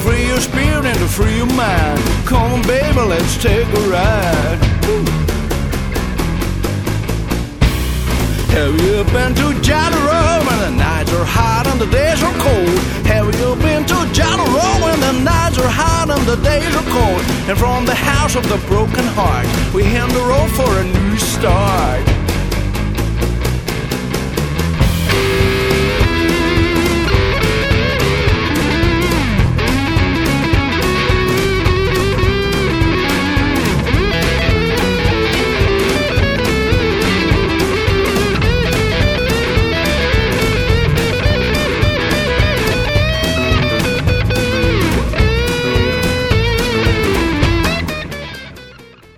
free your spirit and to free your mind. Come on, baby, let's take a ride. Woo. Have you been to Jotaro when the nights are hot and the days are cold? Have you been to Jotaro when the nights are hot and the days are cold? And from the house of the broken heart, we hit the road for a new start.